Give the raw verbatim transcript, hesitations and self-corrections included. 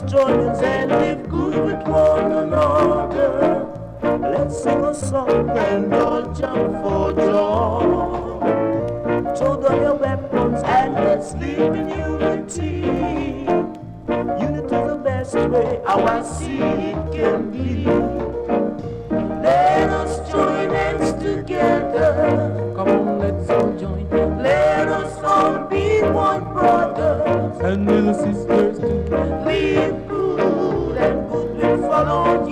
join hands and live good with one another. Let's sing a song and all jump for joy. Throw down your weapons and let's live in unity. Unity is the best way I see it can be. Let us join hands together.